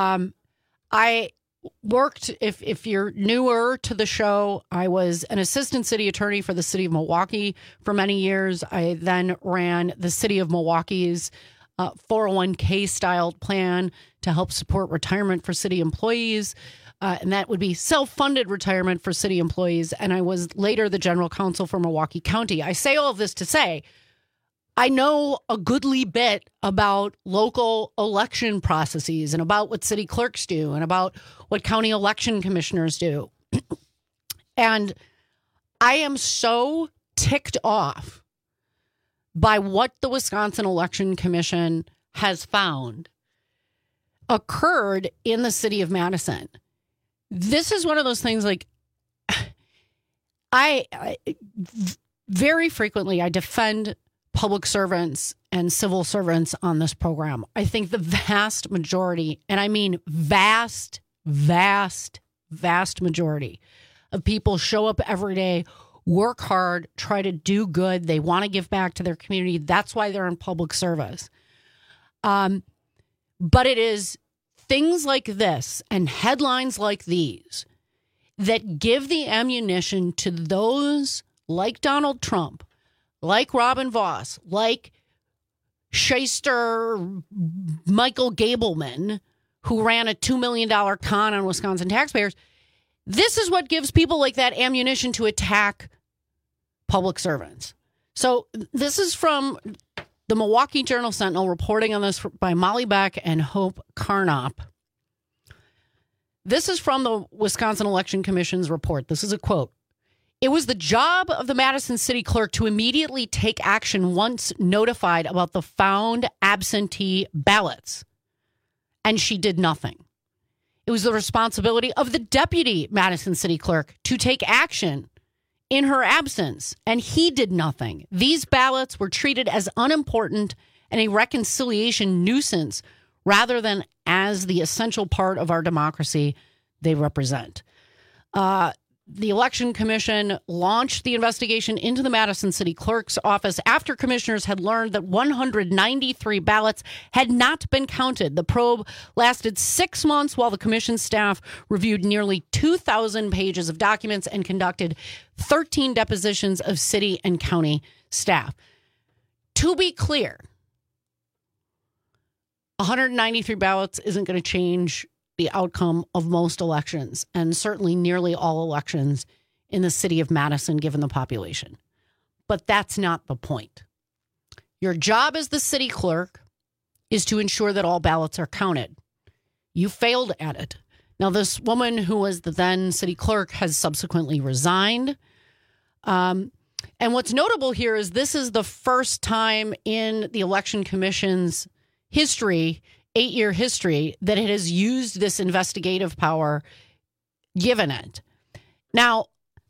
I worked, if you're newer to the show, I was an assistant city attorney for the city of Milwaukee for many years. I then ran the city of Milwaukee's 401k styled plan to help support retirement for city employees. and that would be self-funded retirement for city employees. And I was later the general counsel for Milwaukee County. I say all of this to say, I know a goodly bit about local election processes and about what city clerks do and about what county election commissioners do. And I am so ticked off by what the Wisconsin Election Commission has found occurred in the city of Madison. This is one of those things like I very frequently I defend public servants and civil servants on this program. I think the vast majority, and I mean vast majority of people show up every day, work hard, try to do good. They want to give back to their community. That's why they're in public service. But it is things like this and headlines like these that give the ammunition to those like Donald Trump, like Robin Vos, like shyster Michael Gableman, who ran a $2 million con on Wisconsin taxpayers. This is what gives people like that ammunition to attack public servants. So this is from the Milwaukee Journal Sentinel, reporting on this by Molly Beck and Hope Carnop. This is from the Wisconsin Election Commission's report. This is a quote. It was the job of the Madison City Clerk to immediately take action once notified about the found absentee ballots. And she did nothing. It was the responsibility of the deputy Madison City Clerk to take action in her absence, and he did nothing. These ballots were treated as unimportant and a reconciliation nuisance rather than as the essential part of our democracy they represent. The Election Commission launched the investigation into the Madison City Clerk's office after commissioners had learned that 193 ballots had not been counted. The probe lasted 6 months while the commission staff reviewed nearly 2,000 pages of documents and conducted 13 depositions of city and county staff. To be clear, 193 ballots isn't going to change the outcome of most elections, and certainly nearly all elections in the city of Madison, given the population. But that's not the point. Your job as the city clerk is to ensure that all ballots are counted. You failed at it. Now, this woman who was the then city clerk has subsequently resigned. And what's notable here is this is the first time in the Election Commission's history, 8-year history, that it has used this investigative power given it. Now,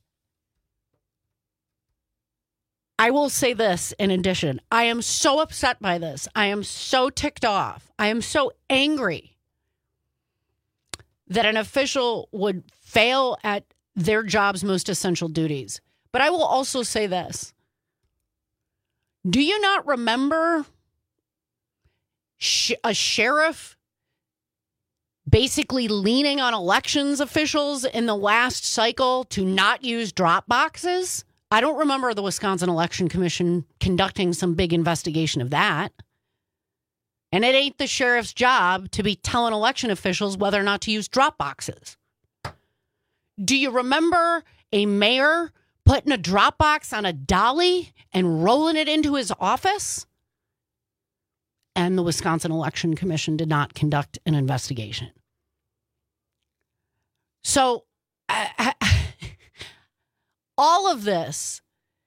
I will say this in addition. I am so upset by this. I am so ticked off. I am so angry that an official would fail at their job's most essential duties. But I will also say this. Do you not remember a sheriff basically leaning on elections officials in the last cycle to not use drop boxes? I don't remember the Wisconsin Election Commission conducting some big investigation of that. And it ain't the sheriff's job to be telling election officials whether or not to use drop boxes. Do you remember a mayor putting a drop box on a dolly and rolling it into his office? And the Wisconsin Election Commission did not conduct an investigation. So all of this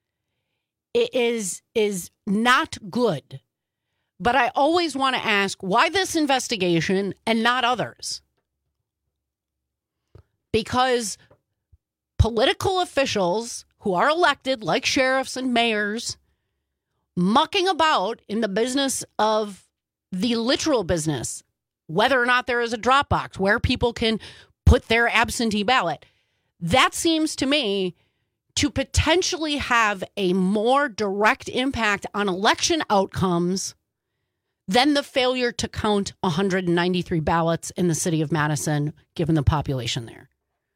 is not good. But I always want to ask, why this investigation and not others? Because political officials who are elected, like sheriffs and mayors, mucking about in the business of the literal business, whether or not there is a drop box where people can put their absentee ballot, that seems to me to potentially have a more direct impact on election outcomes than the failure to count 193 ballots in the city of Madison, given the population there.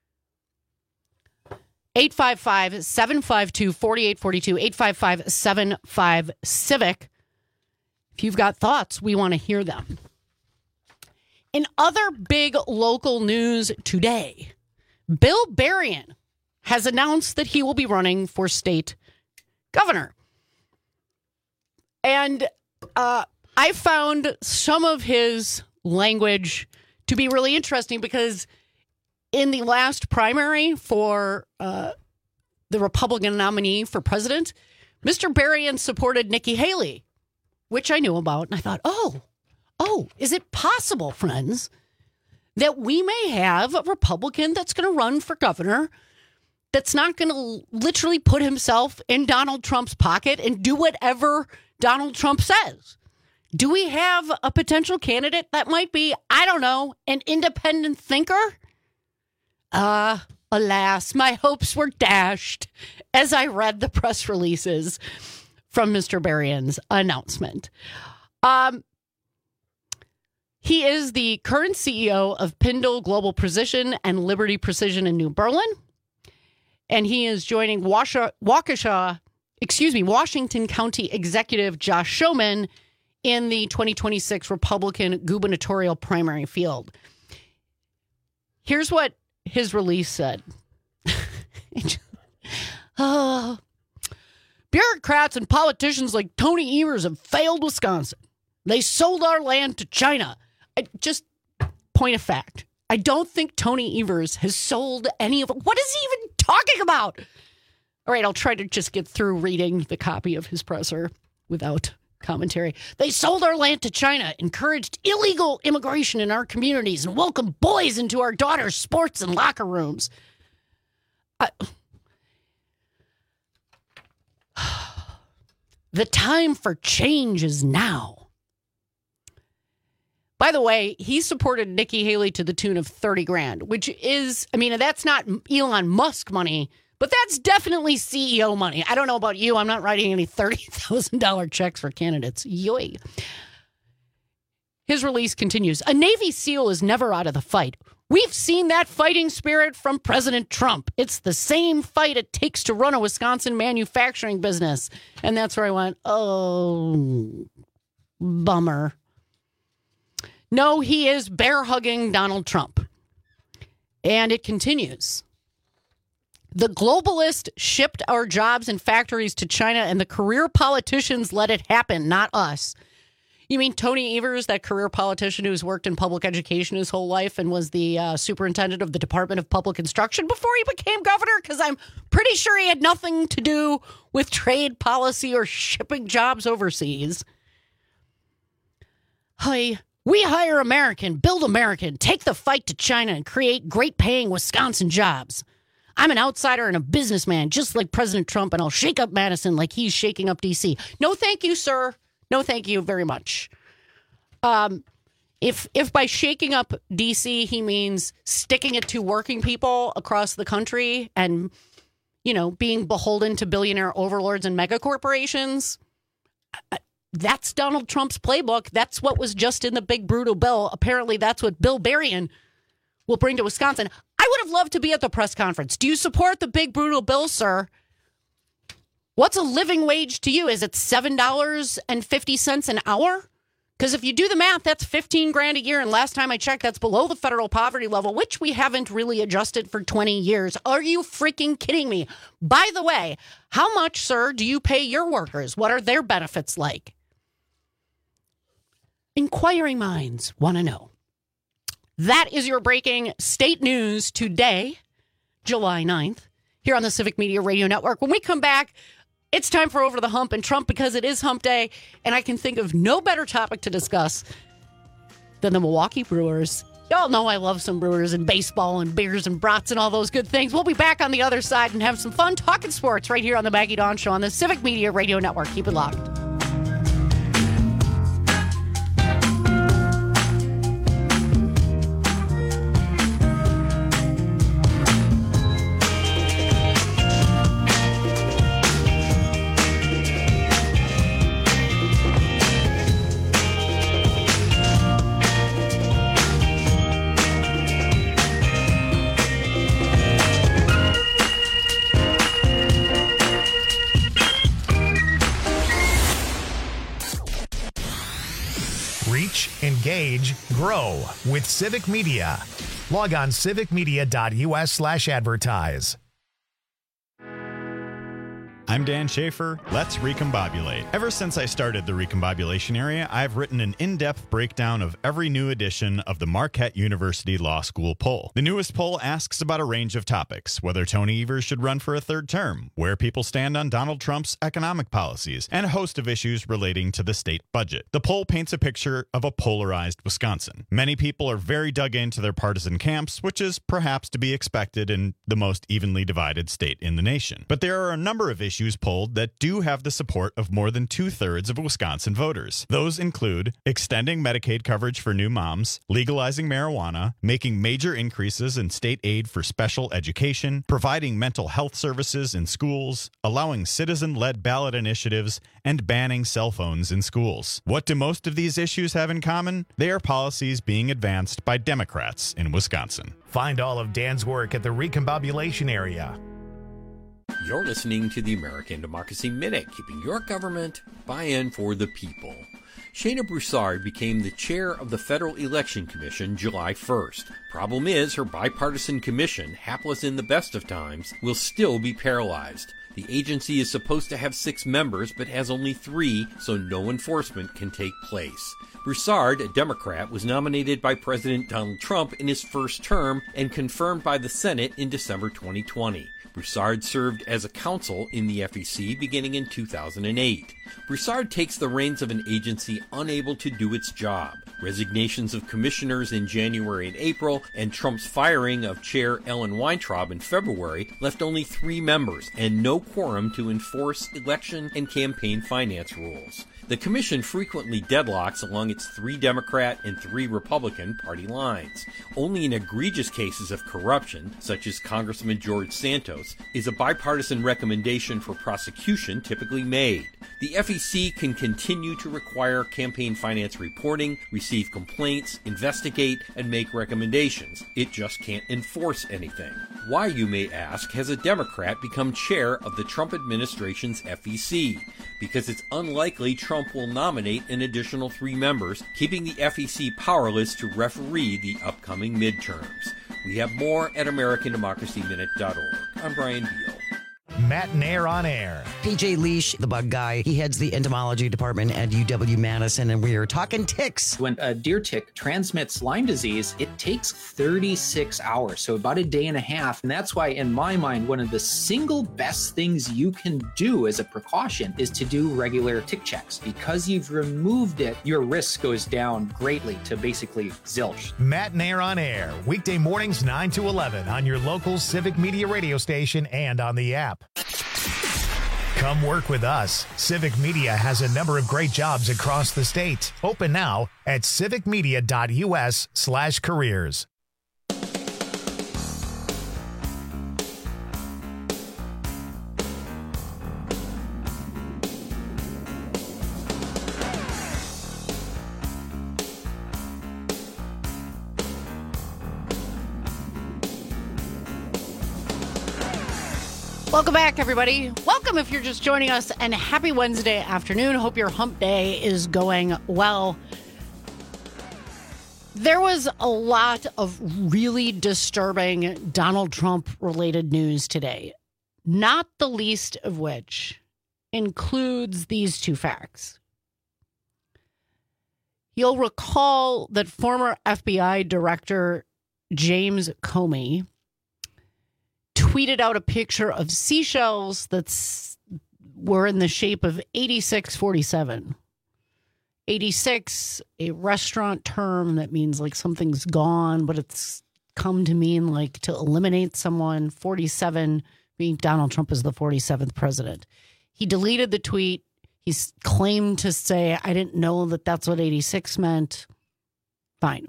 855-752-4842, 855-75-CIVIC. If you've got thoughts, we want to hear them. In other big local news today, Bill Berrien has announced that he will be running for state governor. And I found some of his language to be really interesting because in the last primary for the Republican nominee for president, Mr. Berrien supported Nikki Haley, which I knew about. And I thought, oh, is it possible, friends, that we may have a Republican that's going to run for governor that's not going to literally put himself in Donald Trump's pocket and do whatever Donald Trump says? Do we have a potential candidate that might be, I don't know, an independent thinker? Alas, my hopes were dashed as I read the press releases from Mr. Berrien's announcement. He is the current CEO of Pindle Global Precision and Liberty Precision in New Berlin. And he is joining Washington County Executive Josh Schoeman in the 2026 Republican gubernatorial primary field. Here's what his release said. Bureaucrats and politicians like Tony Evers have failed Wisconsin. They sold our land to China. Just point of fact. I don't think Tony Evers has sold any of it. What is he even talking about? All right, I'll try to just get through reading the copy of his presser without commentary. They sold our land to China, encouraged illegal immigration in our communities, and welcomed boys into our daughters' sports and locker rooms. The time for change is now. By the way, he supported Nikki Haley to the tune of $30,000, which is, that's not Elon Musk money, but that's definitely CEO money. I don't know about you. I'm not writing any $30,000 checks for candidates. Yoy. His release continues. A Navy SEAL is never out of the fight. We've seen that fighting spirit from President Trump. It's the same fight it takes to run a Wisconsin manufacturing business. And that's where I went, oh, bummer. No, he is bear-hugging Donald Trump. And it continues. The globalists shipped our jobs and factories to China, and the career politicians let it happen, not us. You mean Tony Evers, that career politician who's worked in public education his whole life and was the superintendent of the Department of Public Instruction before he became governor? Because I'm pretty sure he had nothing to do with trade policy or shipping jobs overseas. Hi. We hire American, build American, take the fight to China, and create great-paying Wisconsin jobs. I'm an outsider and a businessman, just like President Trump, and I'll shake up Madison like he's shaking up D.C. No, thank you, sir. No, thank you very much. If by shaking up D.C. he means sticking it to working people across the country and, being beholden to billionaire overlords and mega corporations, that's Donald Trump's playbook. That's what was just in the big brutal bill. Apparently, that's what Bill Berrien will bring to Wisconsin. I would have loved to be at the press conference. Do you support the big brutal bill, sir? What's a living wage to you? Is it $7.50 an hour? Because if you do the math, that's $15,000 a year. And last time I checked, that's below the federal poverty level, which we haven't really adjusted for 20 years. Are you freaking kidding me? By the way, how much, sir, do you pay your workers? What are their benefits like? Inquiring minds want to know. That is your breaking state news today, July 9th, here on the Civic Media Radio Network. When we come back, it's time for Over the Hump and Trump because it is Hump Day, and I can think of no better topic to discuss than the Milwaukee Brewers. Y'all know I love some Brewers and baseball and beers and brats and all those good things. We'll be back on the other side and have some fun talking sports right here on the Maggie Dawn Show on the Civic Media Radio Network. Keep it locked. engage, grow with Civic Media. Log on civicmedia.us/advertise. I'm Dan Schaefer. Let's recombobulate. Ever since I started the Recombobulation Area, I've written an in-depth breakdown of every new edition of the Marquette University Law School poll. The newest poll asks about a range of topics: whether Tony Evers should run for a third term, where people stand on Donald Trump's economic policies, and a host of issues relating to the state budget. The poll paints a picture of a polarized Wisconsin. Many people are very dug into their partisan camps, which is perhaps to be expected in the most evenly divided state in the nation. But there are a number of issues polled that do have the support of more than 2/3 of Wisconsin voters. Those include extending Medicaid coverage for new moms, legalizing marijuana, making major increases in state aid for special education, providing mental health services in schools, allowing citizen-led ballot initiatives, and banning cell phones in schools. What do most of these issues have in common? They are policies being advanced by Democrats in Wisconsin. Find all of Dan's work at the Recombobulation Area. You're listening to the American Democracy Minute, keeping your government buy-in for the people. Shayna Broussard became the chair of the Federal Election Commission July 1st. Problem is, her bipartisan commission, hapless in the best of times, will still be paralyzed. The agency is supposed to have 6 members, but has only 3, so no enforcement can take place. Broussard, a Democrat, was nominated by President Donald Trump in his first term and confirmed by the Senate in December 2020. Broussard served as a counsel in the FEC beginning in 2008. Broussard takes the reins of an agency unable to do its job. Resignations of commissioners in January and April, and Trump's firing of Chair Ellen Weintraub in February left only 3 members and no quorum to enforce election and campaign finance rules. The commission frequently deadlocks along its 3 Democrat and 3 Republican party lines. Only in egregious cases of corruption, such as Congressman George Santos, is a bipartisan recommendation for prosecution typically made. The FEC can continue to require campaign finance reporting, receive complaints, investigate, and make recommendations. It just can't enforce anything. Why, you may ask, has a Democrat become chair of the Trump administration's FEC? Because it's unlikely Trump will nominate an additional 3 members, keeping the FEC powerless to referee the upcoming midterms. We have more at AmericanDemocracyMinute.org. I'm Brian Beal. Matt Nair on air. PJ Leash, the bug guy, he heads the entomology department at UW-Madison, and we are talking ticks. When a deer tick transmits Lyme disease, it takes 36 hours, so about a day and a half. And that's why, in my mind, one of the single best things you can do as a precaution is to do regular tick checks. Because you've removed it, your risk goes down greatly to basically zilch. Matt Nair on air, weekday mornings 9 to 11 on your local Civic Media radio station and on the app. Come work with us. Civic Media has a number of great jobs across the state. Open now at civicmedia.us/careers. Welcome back, everybody. Welcome if you're just joining us, and happy Wednesday afternoon. Hope your hump day is going well. There was a lot of really disturbing Donald Trump-related news today, not the least of which includes these 2 facts. You'll recall that former FBI Director James Comey tweeted out a picture of seashells that were in the shape of 8647. 86, a restaurant term that means like something's gone, but it's come to mean like to eliminate someone. 47 being Donald Trump is the 47th president. He deleted the tweet. He's claimed to say, I didn't know that that's what 86 meant. Fine.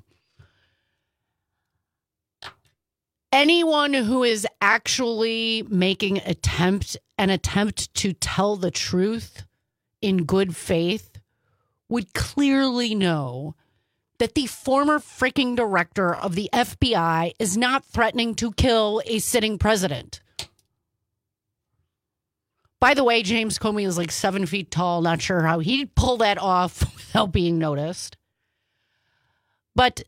Anyone who is actually making an attempt to tell the truth in good faith would clearly know that the former freaking director of the FBI is not threatening to kill a sitting president. By the way, James Comey is like 7 feet tall. Not sure how he'd pull that off without being noticed. But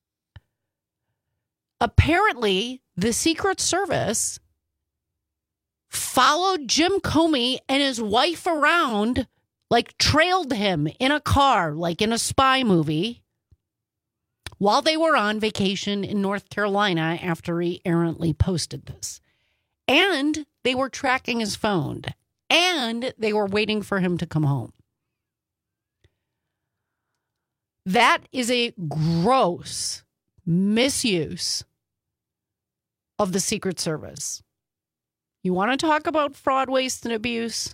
apparently, the Secret Service followed Jim Comey and his wife around, like trailed him in a car, like in a spy movie, while they were on vacation in North Carolina after he errantly posted this. And they were tracking his phone. And they were waiting for him to come home. That is a gross misuse of the Secret Service. You want to talk about fraud, waste, and abuse?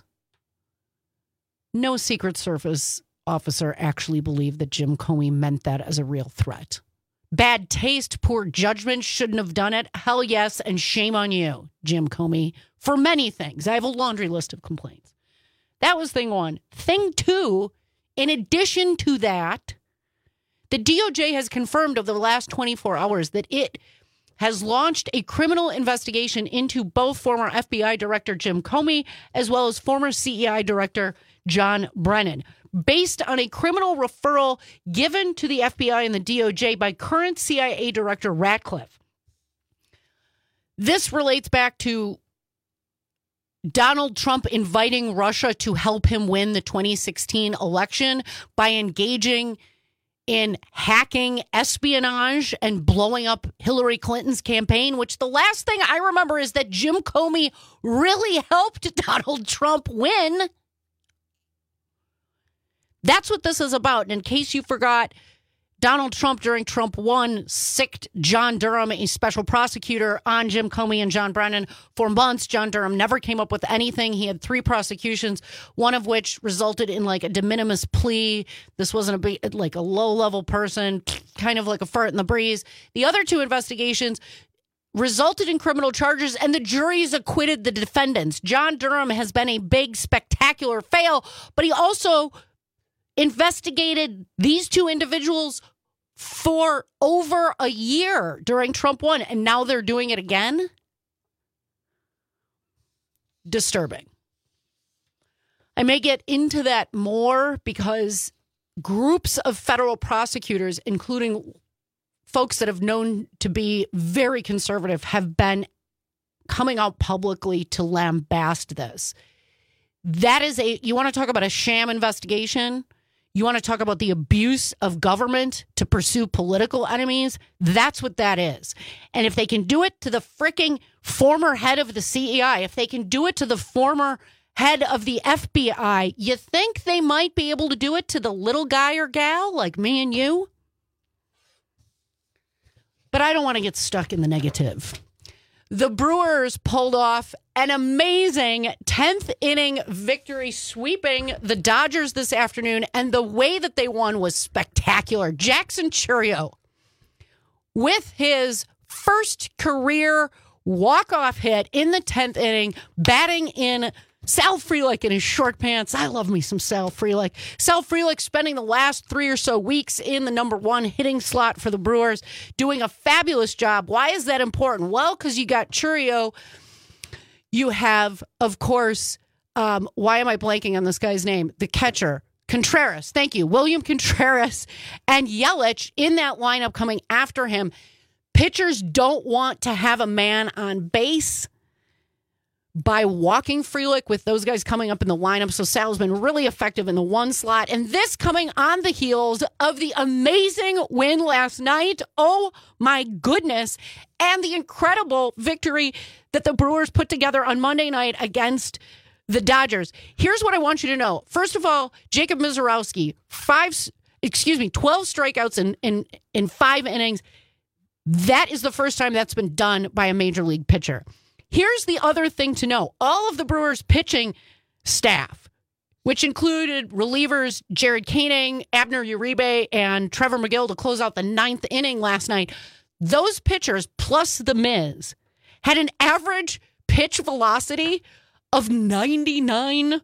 No Secret Service officer actually believed that Jim Comey meant that as a real threat. Bad taste, poor judgment, shouldn't have done it. Hell yes, and shame on you, Jim Comey, for many things. I have a laundry list of complaints. That was thing one. Thing two, in addition to that, the DOJ has confirmed over the last 24 hours that it has launched a criminal investigation into both former FBI Director Jim Comey as well as former CEI Director John Brennan, based on a criminal referral given to the FBI and the DOJ by current CIA Director Ratcliffe. This relates back to Donald Trump inviting Russia to help him win the 2016 election by engaging in hacking, espionage, and blowing up Hillary Clinton's campaign, which the last thing I remember is that Jim Comey really helped Donald Trump win. That's what this is about. And in case you forgot, Donald Trump, during Trump 1, sicked John Durham, a special prosecutor, on Jim Comey and John Brennan for months. John Durham never came up with anything. He had 3 prosecutions, one of which resulted in like a de minimis plea. This wasn't like a low-level person, kind of like a fart in the breeze. The other 2 investigations resulted in criminal charges, and the juries acquitted the defendants. John Durham has been a big, spectacular fail, but he also investigated these 2 individuals for over a year during Trump 1, and now they're doing it again? Disturbing. I may get into that more because groups of federal prosecutors, including folks that have known to be very conservative, have been coming out publicly to lambast this. That is you want to talk about a sham investigation? You want to talk about the abuse of government to pursue political enemies? That's what that is. And if they can do it to the freaking former head of the CEI, if they can do it to the former head of the FBI, you think they might be able to do it to the little guy or gal like me and you? But I don't want to get stuck in the negative. The Brewers pulled off an amazing 10th inning victory, sweeping the Dodgers this afternoon, and the way that they won was spectacular. Jackson Chourio, with his first career walk-off hit in the 10th inning, batting in Sal Frelick in his short pants. I love me some Sal Frelick. Sal Frelick spending the last 3 or so weeks in the number 1 hitting slot for the Brewers, doing a fabulous job. Why is that important? Well, because you got Chourio. You have, of course, why am I blanking on this guy's name? The catcher, Contreras. Thank you. William Contreras and Yelich in that lineup coming after him. Pitchers don't want to have a man on base by walking Frelick with those guys coming up in the lineup. So Sal's been really effective in the 1 slot. And this coming on the heels of the amazing win last night. Oh, my goodness. And the incredible victory that the Brewers put together on Monday night against the Dodgers. Here's what I want you to know. First of all, Jacob Misiorowski, 12 strikeouts in 5 innings. That is the first time that's been done by a major league pitcher. Here's the other thing to know. All of the Brewers pitching staff, which included relievers Jared Koenig, Abner Uribe, and Trevor McGill to close out the 9th inning last night, those pitchers plus the Miz had an average pitch velocity of 99.32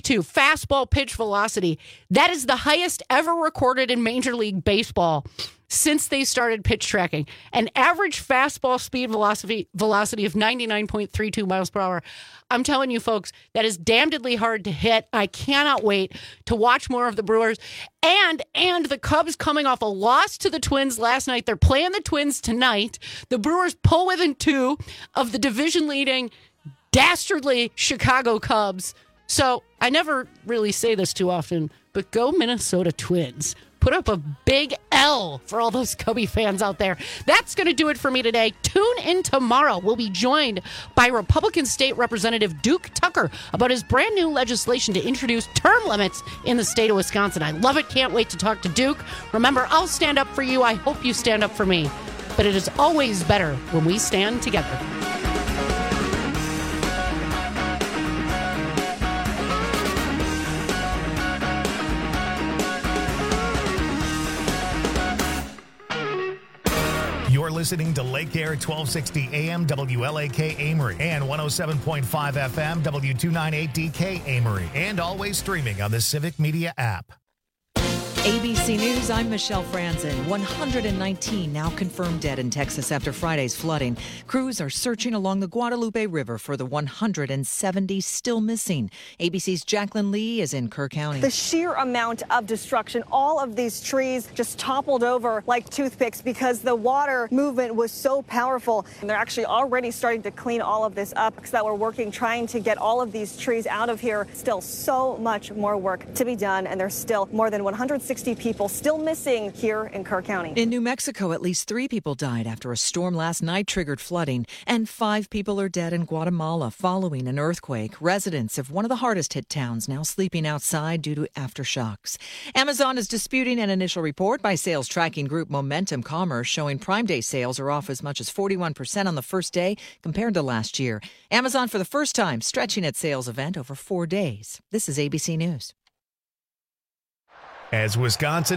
fastball pitch velocity. That is the highest ever recorded in Major League Baseball since they started pitch tracking. An average fastball speed velocity of 99.32 miles per hour. I'm telling you, folks, that is damnedly hard to hit. I cannot wait to watch more of the Brewers. And the Cubs coming off a loss to the Twins last night. They're playing the Twins tonight. The Brewers pull within 2 of the division-leading, dastardly Chicago Cubs. So I never really say this too often, but go Minnesota Twins. Put up a big L for all those Cubby fans out there. That's going to do it for me today. Tune in tomorrow. We'll be joined by Republican State Representative Duke Tucker about his brand new legislation to introduce term limits in the state of Wisconsin. I love it. Can't wait to talk to Duke. Remember, I'll stand up for you. I hope you stand up for me. But it is always better when we stand together. You're listening to Lake Air 1260 AM WLAK Amory and 107.5 FM W298DK Amory, and always streaming on the Civic Media app. ABC News, I'm Michelle Franzen. 119 now confirmed dead in Texas after Friday's flooding. Crews are searching along the Guadalupe River for the 170 still missing. ABC's Jacqueline Lee is in Kerr County. The sheer amount of destruction, all of these trees just toppled over like toothpicks because the water movement was so powerful. And they're actually already starting to clean all of this up, because that we're working, trying to get all of these trees out of here. Still so much more work to be done, and there's still more than 160 people still missing here in Kerr County. In New Mexico, at least 3 people died after a storm last night triggered flooding, and 5 people are dead in Guatemala following an earthquake. Residents of one of the hardest hit towns now sleeping outside due to aftershocks. Amazon is disputing an initial report by sales tracking group Momentum Commerce showing Prime Day sales are off as much as 41% on the first day compared to last year. Amazon, for the first time, stretching its sales event over 4 days. This is ABC News. As Wisconsin